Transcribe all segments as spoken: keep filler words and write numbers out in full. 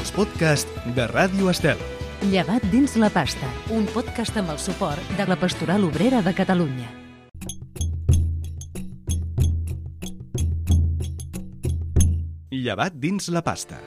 els podcasts de Ràdio Estel. Llevat dins la pasta, un podcast amb el suport de la Pastoral Obrera de Catalunya. Llevat dins la pasta.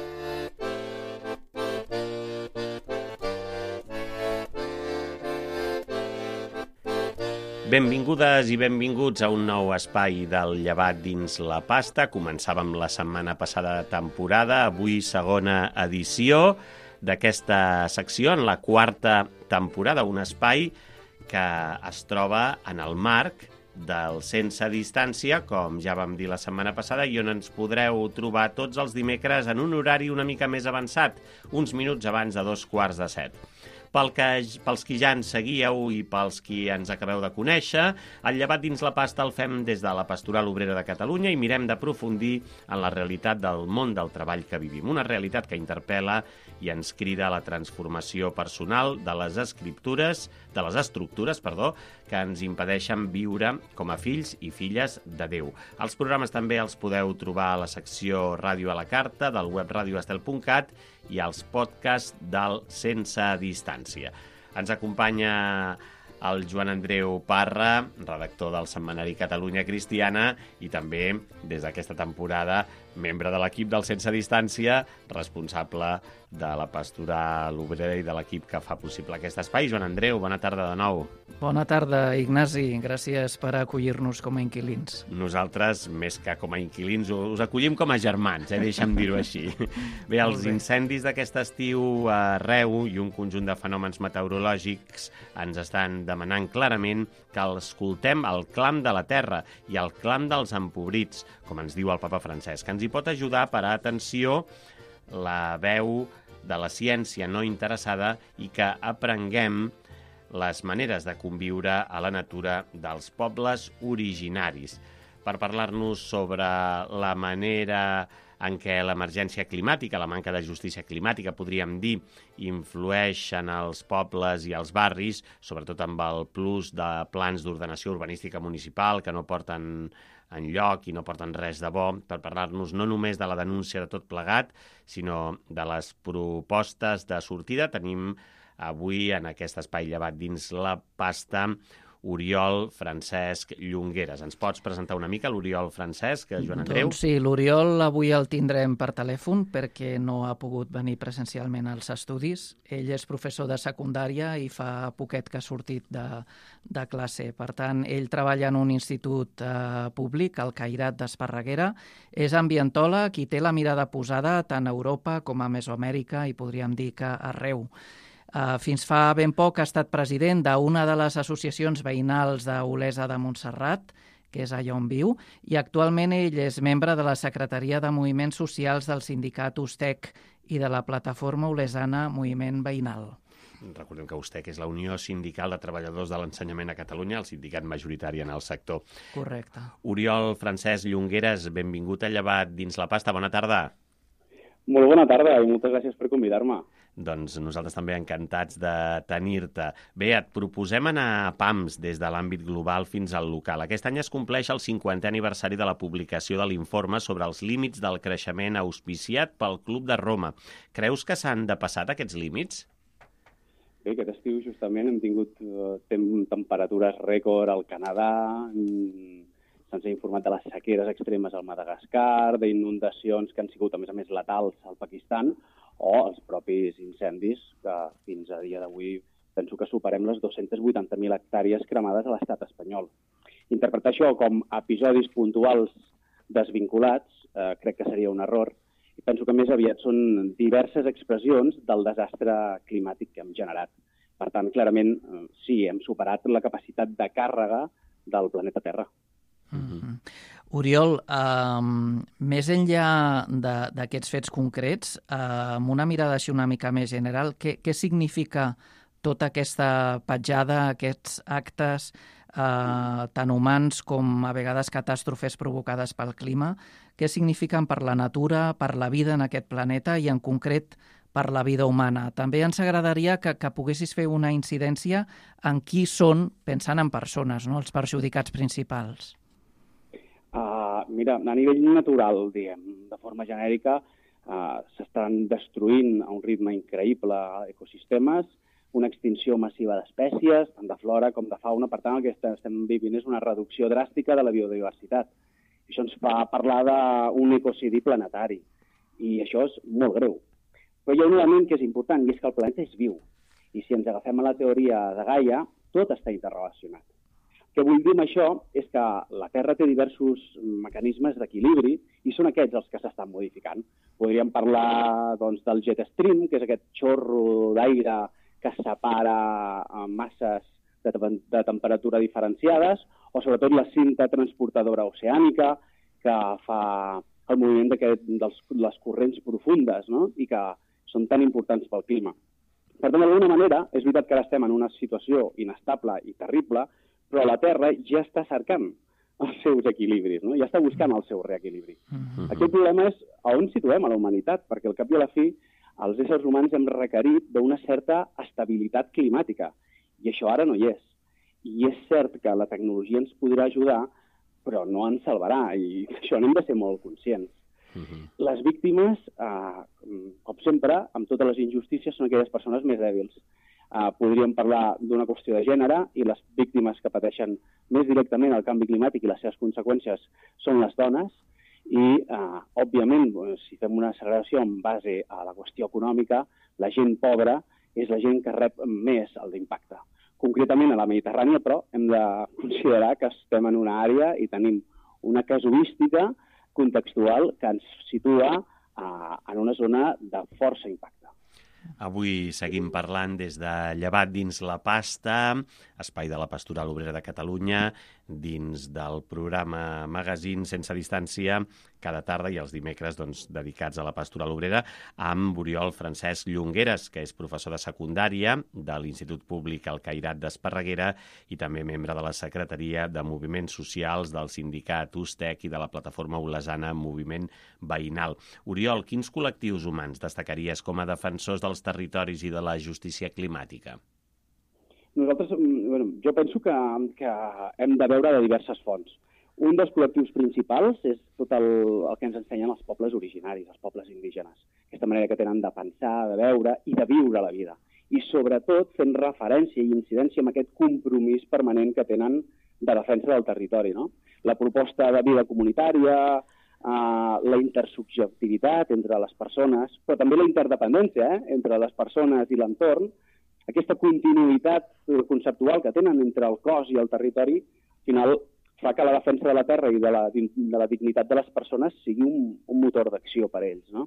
Benvingudes i benvinguts a un nou espai del Llevat dins la pasta. Començàvem la setmana passada de temporada, avui segona edició d'aquesta secció, en la quarta temporada, un espai que es troba en el marc del Sense Distància, com ja vam dir la setmana passada, i on ens podreu trobar tots els dimecres en un horari una mica més avançat, uns minuts abans de dos quarts de set. Pel que, pels qui ja ens seguíeu i pels qui ens acabeu de conèixer, el Llevat dins la pasta el fem des de la Pastoral Obrera de Catalunya i mirem d'aprofundir en la realitat del món del treball que vivim. Una realitat que interpel·la i ens crida a la transformació personal de les escriptures, de les estructures, perdó, que ens impedeixen viure com a fills i filles de Déu. Els programes també els podeu trobar a la secció Ràdio a la Carta del web radio estel punt cat i als podcasts del Sense Distància. Ens acompanya el Joan Andreu Parra, redactor del setmanari Catalunya Cristiana i també, des d'aquesta temporada, membre de l'equip del Sense Distància, responsable de la Pastoral Obrera i de l'equip que fa possible aquest espai. Joan Andreu, bona tarda de nou. Bona tarda, Ignasi. Gràcies per acollir-nos com a inquilins. Nosaltres, més que com a inquilins, us acollim com a germans, eh? Deixa'm dir-ho així. Bé, els incendis d'aquest estiu arreu i un conjunt de fenòmens meteorològics ens estan demanant clarament que escoltem el clam de la terra i el clam dels empobrits, com ens diu el papa Francesc, que ens hi pot ajudar a parar atenció la veu de la ciència no interessada i que aprenguem les maneres de conviure a la natura dels pobles originaris. Per parlar-nos sobre la manera en què l'emergència climàtica, la manca de justícia climàtica, podríem dir, influeix en els pobles i els barris, sobretot amb el plus de plans d'ordenació urbanística municipal que no porten enlloc i no porten res de bo, per parlar-nos no només de la denúncia de tot plegat, sinó de les propostes de sortida. Tenim avui en aquest espai Llevat dins la pasta Oriol Francesc Llongueras. Ens pots presentar una mica l'Oriol Francesc, Joan Andreu? Doncs sí, l'Oriol avui el tindrem per telèfon perquè no ha pogut venir presencialment als estudis. Ell és professor de secundària i fa poquet que ha sortit de, de classe. Per tant, ell treballa en un institut eh, públic, el Cairat d'Esparreguera. És ambientòleg i té la mirada posada tant a Europa com a Mesoamèrica i podríem dir que arreu. Uh, fins fa ben poc ha estat president d'una de les associacions veïnals d'Olesa de Montserrat, que és allà on viu, i actualment ell és membre de la Secretaria de Moviments Socials del sindicat USTEC i de la plataforma olesana Moviment Veïnal. Recordem que USTEC és la Unió Sindical de Treballadors de l'Ensenyament a Catalunya, el sindicat majoritari en el sector. Correcte. Oriol Francesc Llongueras, benvingut a Llevat dins la pasta. Bona tarda. Molt bona tarda i moltes gràcies per convidar-me. Doncs nosaltres també encantats de tenir-te. Bé, et proposem anar a pams des de l'àmbit global fins al local. Aquest any es compleix el cinquantè aniversari de la publicació de l'informe sobre els límits del creixement auspiciat pel Club de Roma. Creus que s'han depassat aquests límits? Bé, aquest estiu justament hem tingut eh, tem- temperatures rècord al Canadà, mm, se'ns ha informat de les sequeres extremes al Madagascar, d'inundacions que han sigut, a més a més, letals al Pakistan, o els propis incendis, que fins a dia d'avui penso que superem les dos-centes vuitanta mil hectàrees cremades a l'estat espanyol. Interpretar això com episodis puntuals desvinculats eh, crec que seria un error, i penso que més aviat són diverses expressions del desastre climàtic que hem generat. Per tant, clarament, eh, sí, hem superat la capacitat de càrrega del planeta Terra. Mm-hmm. Oriol, eh, més enllà d'aquests fets concrets, eh, amb una mirada així una mica més general, què, què significa tota aquesta petjada, aquests actes eh, tan humans com a vegades catàstrofes provocades pel clima, què signifiquen per la natura, per la vida en aquest planeta i en concret per la vida humana? També ens agradaria que, que poguessis fer una incidència en qui són, pensant en persones, no?, els perjudicats principals. Uh, mira, a nivell natural, diguem, de forma genèrica, Uh, s'estan destruint a un ritme increïble ecosistemes, una extinció massiva d'espècies, tant de flora com de fauna. Per tant, el que estem vivint és una reducció dràstica de la biodiversitat. Això ens fa parlar d'un ecocidi planetari, i això és molt greu. Però hi ha un element que és important, i és que el planeta és viu. I si ens agafem a la teoria de Gaia, tot està interrelacionat. El que vull dir amb això és que la Terra té diversos mecanismes d'equilibri i són aquests els que s'estan modificant. Podríem parlar doncs, del jet stream, que és aquest xorro d'aire que separa masses de, de temperatura diferenciades, o sobretot la cinta transportadora oceànica, que fa el moviment de les corrents profundes, no? I que són tan importants pel clima. Per tant, d'alguna manera, és veritat que ara estem en una situació inestable i terrible, però la Terra ja està cercant els seus equilibris, no? Ja està buscant el seu reequilibri. Uh-huh. Aquí el problema és a on situem a la humanitat, perquè al cap i a la fi els éssers humans hem requerit d'una certa estabilitat climàtica, i això ara no hi és. I és cert que la tecnologia ens podrà ajudar, però no ens salvarà, i això n'hem de ser molt conscients. Uh-huh. Les víctimes, eh, com sempre, amb totes les injustícies, són aquelles persones més dèbils. Uh, podríem parlar d'una qüestió de gènere, i les víctimes que pateixen més directament el canvi climàtic i les seves conseqüències són les dones, i, uh, òbviament, si fem una segregació en base a la qüestió econòmica, la gent pobra és la gent que rep més el d'impacte. Concretament a la Mediterrània, però, hem de considerar que estem en una àrea i tenim una casuística contextual que ens situa uh, en una zona de força impacte. Avui seguim parlant des de Llevat dins la pasta, espai de la Pastoral Obrera de Catalunya, dins del programa Magazine Sense Distància, cada tarda i els dimecres doncs, dedicats a la Pastoral Obrera, amb Oriol Francesc Llongueras, que és professor de secundària de l'Institut Públic Alcairat d'Esparreguera i també membre de la Secretaria de Moviments Socials del sindicat USTEC i de la plataforma olesana Moviment Veïnal. Oriol, quins col·lectius humans destacaries com a defensors dels territoris i de la justícia climàtica? Nosaltres, bueno, jo penso que, que hem de veure de diverses fonts. Un dels col·lectius principals és tot el, el que ens ensenyen els pobles originaris, els pobles indígenes. Aquesta manera que tenen de pensar, de veure i de viure la vida. I sobretot fent referència i incidència amb aquest compromís permanent que tenen de defensa del territori, no? La proposta de vida comunitària, eh, la intersubjectivitat entre les persones, però també la interdependència eh, entre les persones i l'entorn, aquesta continuïtat conceptual que tenen entre el cos i el territori, al final fa que la defensa de la terra i de la, de la dignitat de les persones sigui un, un motor d'acció per a ells, no?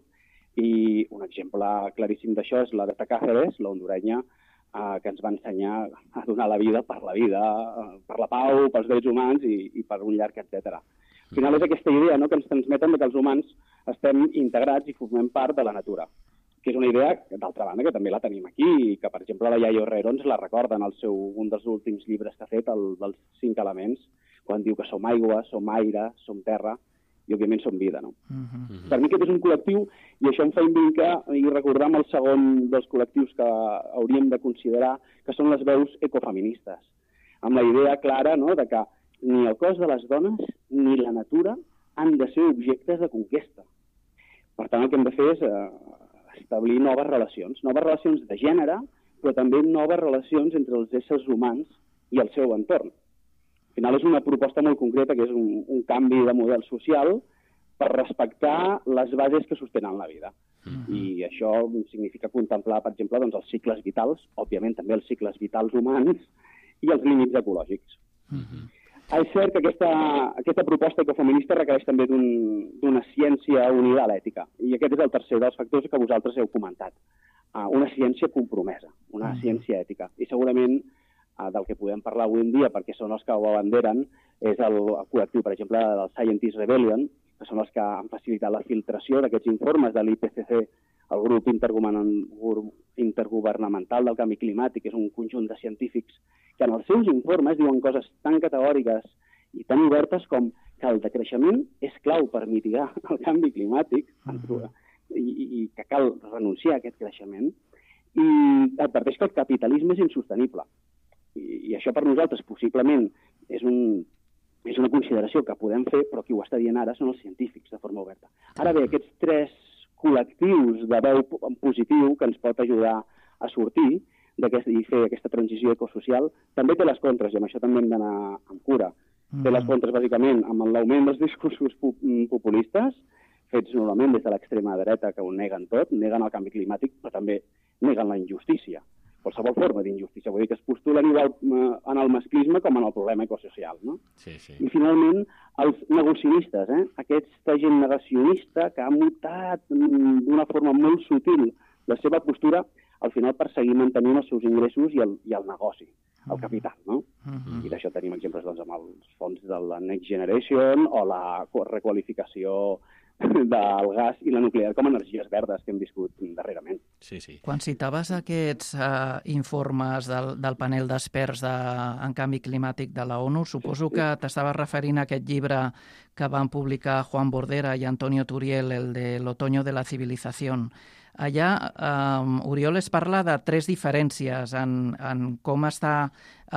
I un exemple claríssim d'això és la Berta Cáceres, la hondurenya, eh, que ens va ensenyar a donar la vida per la vida, eh, per la pau, pels drets humans i, i per un llarg etcètera. Al final és aquesta idea, no?, que ens transmeten que els humans estem integrats i formem part de la natura, que és una idea, d'altra banda, que també la tenim aquí, i que, per exemple, la Yayo Herrero ens la recorda en el seu, un dels últims llibres que ha fet, el dels cinc elements, quan diu que som aigua, som aire, som terra, i, òbviament, som vida, no? Uh-huh. Per mi aquest és un col·lectiu, i això em fa indicar i recordar amb el segon dels col·lectius que hauríem de considerar, que són les veus ecofeministes, amb la idea clara, no?, de que ni el cos de les dones ni la natura han de ser objectes de conquesta. Per tant, el que hem de fer és eh, establir noves relacions, noves relacions de gènere, però també noves relacions entre els éssers humans i el seu entorn. Al final és una proposta molt concreta, que és un, un canvi de model social per respectar les bases que sostenen la vida. Uh-huh. I això significa contemplar, per exemple, doncs, els cicles vitals, òbviament també els cicles vitals humans i els límits ecològics. Uh-huh. És cert que aquesta, aquesta proposta ecofeminista requereix també d'una un, ciència unida a l'ètica. I aquest és el tercer dels factors que vosaltres heu comentat. Uh, una ciència compromesa, una uh-huh. ciència ètica. I segurament uh, del que podem parlar avui en dia, perquè són els que ho abanderen, és el, el col·lectiu, per exemple, del Scientist Rebellion, que són els que han facilitat la filtració d'aquests informes de l'I P C C, el grup intergovernamental del canvi climàtic, que és un conjunt de científics que en els seus informes diuen coses tan categòriques i tan obertes com que el decreixement és clau per mitigar el canvi climàtic uh-huh. i, i que cal renunciar a aquest creixement, i adverteix que el capitalisme és insostenible. I, i això per nosaltres possiblement és, un, és una consideració que podem fer, però qui ho està dient ara són els científics de forma oberta. Ara bé, aquests tres col·lectius de veu en positiu que ens pot ajudar a sortir i fer aquesta transició ecosocial. També té les contres, i amb això també hem d'anar amb cura. Té les contres, bàsicament, amb l'augment dels discursos populistes, fets normalment des de l'extrema dreta, que ho neguen tot, neguen el canvi climàtic, però també neguen la injustícia, qualsevol forma d'injustícia. Vull dir que es postulen igual en el masclisme com en el problema ecosocial, no? Sí, sí. I, finalment, els negacionistes, eh? Aquesta gent negacionista que ha mutat d'una forma molt sutil la seva postura, al final per seguir mantenint els seus ingressos i el, i el negoci, el capital, no? Uh-huh. I d'això tenim exemples doncs, amb els fons de la Next Generation o la requalificació del gas i la nuclear com a energies verdes que hem viscut darrerament. Sí, sí. Quan citaves aquests uh, informes del, del panel d'experts de, en canvi climàtic de la ONU, suposo que t'estaves referint a aquest llibre que van publicar Juan Bordera i Antonio Turiel, el de l'Otoño de la Civilización. Allà, um, Oriol es parla de tres diferències en, en com està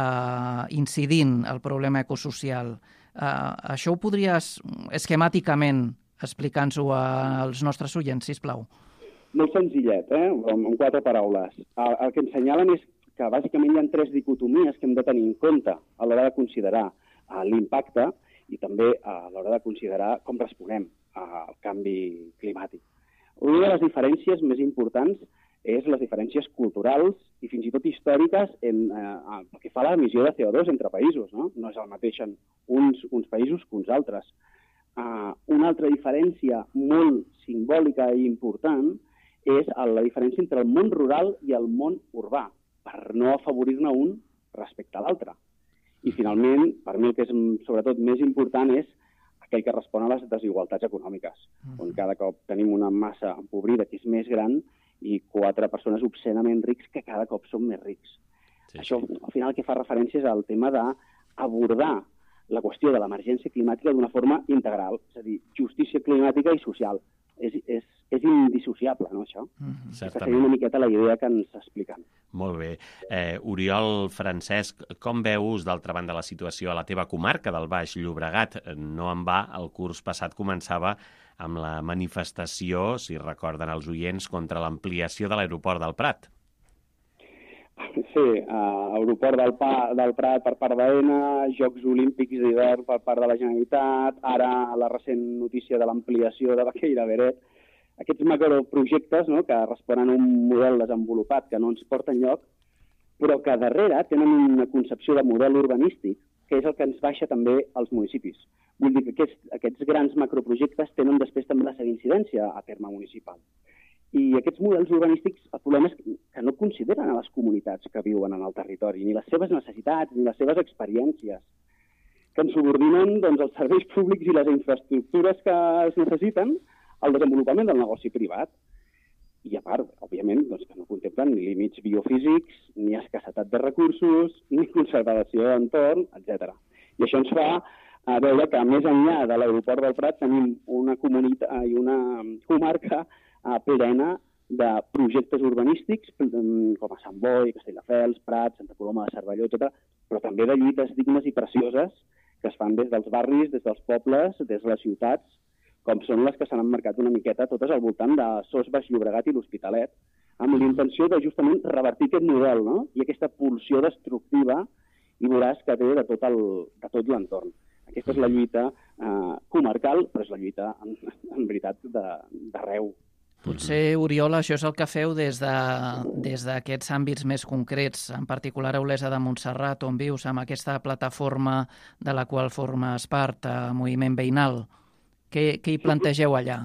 uh, incidint el problema ecosocial. Uh, això ho podries esquemàticament explicar-nos-ho als nostres oients, sisplau? Molt senzillet, eh? en quatre paraules. El, el que ens senyalen és que bàsicament hi ha tres dicotomies que hem de tenir en compte a l'hora de considerar uh, l'impacte i també a l'hora de considerar com responem al canvi climàtic. Una de les diferències més importants és les diferències culturals i fins i tot històriques en, eh, pel que fa a l'emissió de C O dos entre països. No, no és el mateix en uns, uns països que uns altres. Uh, una altra diferència molt simbòlica i important és la diferència entre el món rural i el món urbà, per no afavorir-ne un respecte a l'altre. I finalment, per mi el que és sobretot més important és aquell que respon a les desigualtats econòmiques, on cada cop tenim una massa empobrida que és més gran i quatre persones obscenament rics que cada cop són més rics. Sí, Això, sí. al final, el que fa referència és al tema d'abordar la qüestió de l'emergència climàtica d'una forma integral, és a dir, justícia climàtica i social. És, és, és indissociable, no, això? Mm-hmm. Aquesta seria una miqueta la idea que ens expliquen. Molt bé. Eh, Oriol, Francesc, com veus, d'altra banda, la situació a la teva comarca del Baix Llobregat? No en va, el curs passat començava amb la manifestació, si recorden els oients, contra l'ampliació de l'aeroport del Prat. Sí, uh, aeroport del, pa, del Prat per part d'AENA, Jocs Olímpics d'hivern per part de la Generalitat, ara la recent notícia de l'ampliació de Baqueira Beret. Aquests macroprojectes, no?, que responen a un model desenvolupat que no ens porta enlloc, però que darrere tenen una concepció de model urbanístic que és el que ens baixa també als municipis. Vull dir que aquests, aquests grans macroprojectes tenen després també la seva incidència a terme municipal. I aquests models urbanístics, el problema és que no consideren a les comunitats que viuen en el territori, ni les seves necessitats, ni les seves experiències, que ens subordinen doncs, els serveis públics i les infraestructures que es necessiten al desenvolupament del negoci privat. I a part, òbviament, doncs, que no contemplen ni límits biofísics, ni escassetat de recursos, ni conservació d'entorn, etcètera. I això ens fa a veure que més enllà de l'aeroport del Prat tenim una comunitat i una comarca plena de projectes urbanístics, com a Sant Boi, Castelldefels, Prat, Santa Coloma de Cervelló, etcètera, però també de lluites dignes i precioses que es fan des dels barris, des dels pobles, des de les ciutats, com són les que s'han emmarcat una miqueta totes al voltant de Sos, Baix Llobregat i l'Hospitalet, amb l'intenció de justament revertir aquest model, no?, i aquesta pulsió destructiva i voraç que té de tot el, de tot l'entorn. Aquesta és la lluita eh, comarcal, però és la lluita, en, en veritat, d'arreu. Potser, Oriol, això és el que feu des de, des d'aquests àmbits més concrets, en particular a Olesa de Montserrat, on vius, amb aquesta plataforma de la qual formes part, a Moviment Veïnal. Què, què hi plantegeu allà?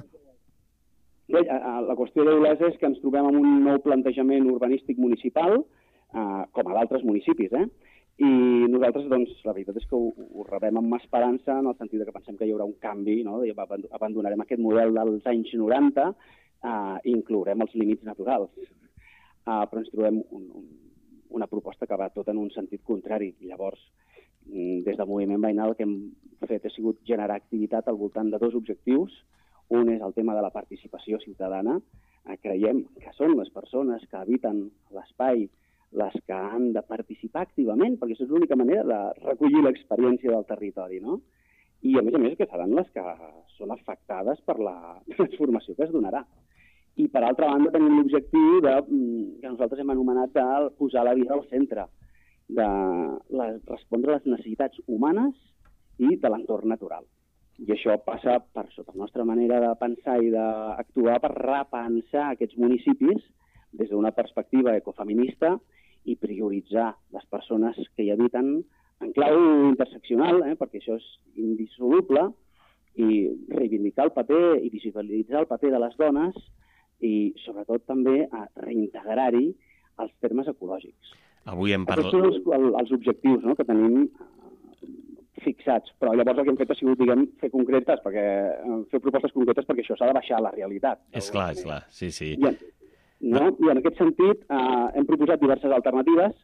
Bé, la qüestió d'Olesa és que ens trobem amb un nou plantejament urbanístic municipal, eh, com a d'altres municipis, eh? I nosaltres, doncs, la veritat és que ho, ho rebem amb esperança, en el sentit que pensem que hi haurà un canvi, no? I abandonarem aquest model dels anys noranta, Uh, i inclourem els límits naturals. Uh, però ens trobem un, un, una proposta que va tot en un sentit contrari. Llavors, des del Moviment Veïnal el que hem fet ha sigut generar activitat al voltant de dos objectius. Un és el tema de la participació ciutadana. Uh, creiem que són les persones que habiten l'espai les que han de participar activament, perquè això és l'única manera de recollir l'experiència del territori, no? I, a més a més, que seran les que són afectades per la transformació que es donarà. i per altra banda tenim l'objectiu de, que nosaltres hem anomenat de posar la vida al centre, de la, respondre a les necessitats humanes i de l'entorn natural. I això passa per, sota la nostra manera de pensar i d'actuar, per repensar aquests municipis des d'una perspectiva ecofeminista i prioritzar les persones que hi habiten en clau interseccional, eh, perquè això és indissoluble, i reivindicar el paper i visibilitzar el paper de les dones i, sobretot, també a reintegrar-hi els termes ecològics. Avui hem parlat... Aquests són els, els objectius, no?, que tenim fixats, però llavors el que hem fet ha sigut, diguem, fer concretes, perquè, fer propostes concretes, perquè això s'ha de baixar a la realitat. És clar, és clar, sí, sí. I en, no? I en aquest sentit eh, hem proposat diverses alternatives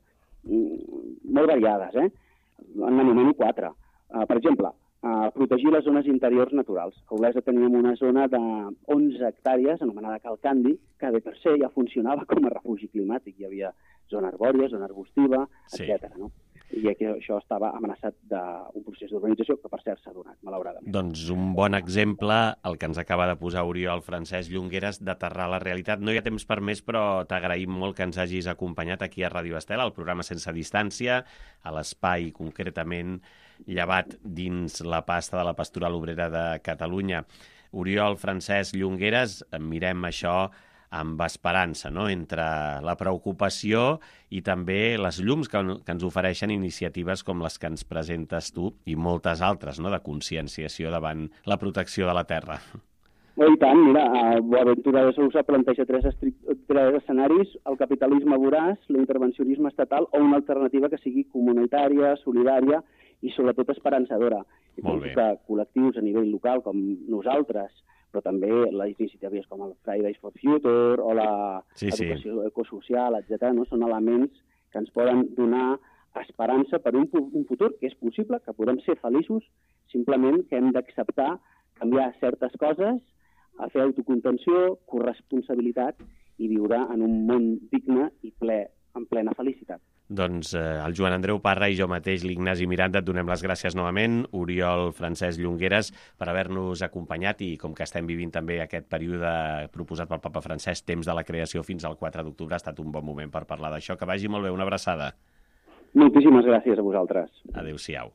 molt variades, eh? En n'anomeno quatre. Uh, per exemple, uh, protegir les zones interiors naturals. A Olesa teníem una zona de onze hectàrees, anomenada Cal Candi, que de per se ja funcionava com a refugi climàtic. Hi havia zona arbòria, zona arbustiva, sí, etcètera, no? I aquí això estava amenaçat d'un procés d'urbanització que, per cert, s'ha donat, malauradament. Doncs un bon exemple, el que ens acaba de posar Oriol Francesc Llongueras, d'aterrar la realitat. No hi ha temps per més, però t'agraïm molt que ens hagis acompanyat aquí a Ràdio Estel, al programa Sense Distància, a l'espai concretament llevat dins la pasta de la Pastoral Obrera de Catalunya. Oriol Francesc Llongueras, mirem això amb esperança, no?, entre la preocupació i també les llums que, que ens ofereixen iniciatives com les que ens presentes tu i moltes altres, no?, de conscienciació davant la protecció de la terra. Oh, I tant, mira, a Boaventura de Sousa planteja tres, tres escenaris: el capitalisme voraç, l'intervencionisme estatal o una alternativa que sigui comunitària, solidària i sobretot esperançadora. I Molt penso bé. que col·lectius a nivell local com nosaltres, però també les iniciatives com el Fridays for Future o la sí, sí. educació ecosocial, etcètera, no? Són elements que ens poden donar esperança per un, un futur que és possible, que podem ser feliços, simplement que hem d'acceptar canviar certes coses, a fer autocontenció, corresponsabilitat i viure en un món digne i ple, en plena felicitat. Doncs eh, el Joan Andreu Parra i jo mateix, l'Ignasi Miranda, et donem les gràcies novament, Oriol Francesc Llongueras, per haver-nos acompanyat i com que estem vivint també aquest període proposat pel papa Francesc, temps de la creació fins al quatre d'octubre, ha estat un bon moment per parlar d'això. Que vagi molt bé, una abraçada. Moltíssimes gràcies a vosaltres. Adéu-siau.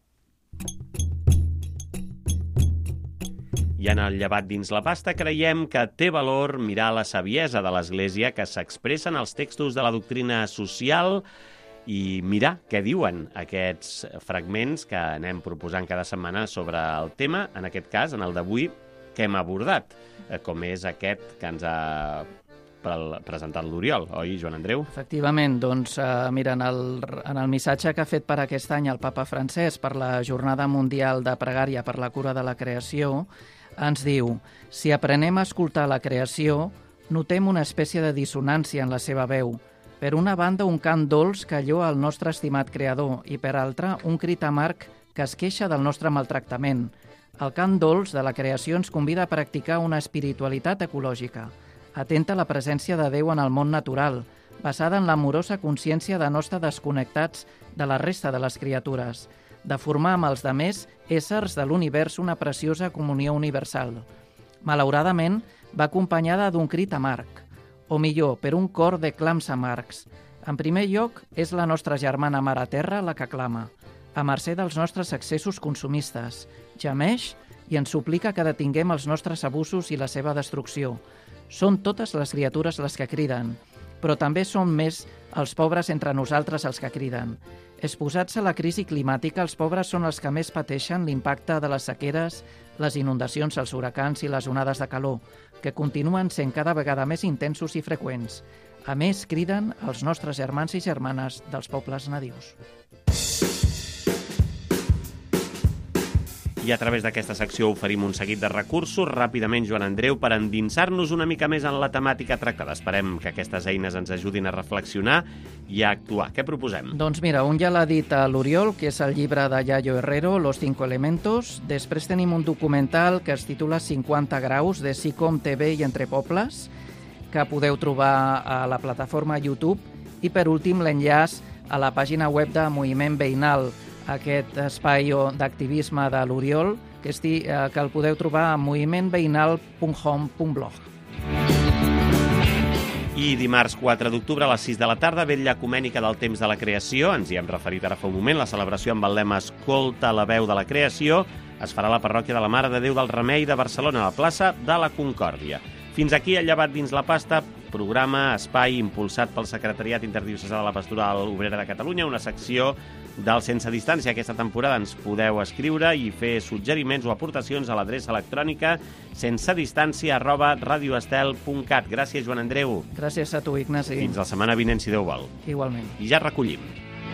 I en el llevat dins la pasta creiem que té valor mirar la saviesa de l'Església que s'expressa en els textos de la doctrina social i mirar què diuen aquests fragments que anem proposant cada setmana sobre el tema, en aquest cas, en el d'avui, que hem abordat, com és aquest que ens ha presentat l'Oriol, oi, Joan Andreu? Efectivament, doncs, eh, mira, en el, en el missatge que ha fet per aquest any el papa Francesc per la Jornada Mundial de Pregària per la Cura de la Creació, ens diu: si aprenem a escoltar la creació, notem una espècie de dissonància en la seva veu. Per una banda, un cant dolç que lloa el nostre estimat creador i, per altra, un crit amarg que es queixa del nostre maltractament. El cant dolç de la creació ens convida a practicar una espiritualitat ecològica, atenta a la presència de Déu en el món natural, basada en l'amorosa consciència de no estar desconnectats de la resta de les criatures, de formar amb els demés éssers de l'univers una preciosa comunió universal. Malauradament, va acompanyada d'un crit amarg, o millor, per un cor de clams amargs. En primer lloc, és la nostra germana mare terra la que clama, a mercè dels nostres excessos consumistes. Gemeix i ens suplica que detinguem els nostres abusos i la seva destrucció. Són totes les criatures les que criden, però també són més els pobres entre nosaltres els que criden. Exposats a la crisi climàtica, els pobres són els que més pateixen l'impacte de les sequeres, les inundacions, els huracans i les onades de calor, que continuen sent cada vegada més intensos i freqüents. A més, criden els nostres germans i germanes dels pobles nadius. I a través d'aquesta secció oferim un seguit de recursos, ràpidament, Joan Andreu, per endinsar-nos una mica més en la temàtica tractada. Esperem que aquestes eines ens ajudin a reflexionar i a actuar. Què proposem? Doncs mira, un ja l'ha dit a l'Oriol, que és el llibre de Yayo Herrero, Los cinco elementos. Després tenim un documental que es titula cinquanta graus, de SICOM T V i Entre Pobles, que podeu trobar a la plataforma YouTube. I per últim, l'enllaç a la pàgina web de Moviment Veïnal, aquest espai d'activisme de l'Oriol, que, esti, eh, que el podeu trobar a moviment veïnal punt home punt blog. I dimarts quatre d'octubre a les sis de la tarda, vetlla ecumènica del temps de la creació, ens hi hem referit ara fa un moment, la celebració amb el lema Escolta la veu de la creació, es farà a la parròquia de la Mare de Déu del Remei de Barcelona, a la plaça de la Concòrdia. Fins aquí el Llevat dins la pasta, programa, espai impulsat pel Secretariat Interdiocesà de la Pastoral Obrera de Catalunya, una secció del Sense Distància. Aquesta temporada ens podeu escriure i fer suggeriments o aportacions a l'adreça electrònica sensedistància arroba radioestel punt cat. Gràcies, Joan Andreu. Gràcies a tu, Ignasi. Fins la setmana vinent, si Déu vol. Igualment. I ja recollim.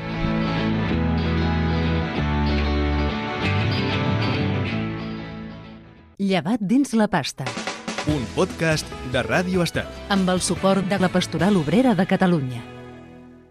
Llevat dins la pasta. Un podcast de Ràdio Estel. Amb el suport de la Pastoral Obrera de Catalunya.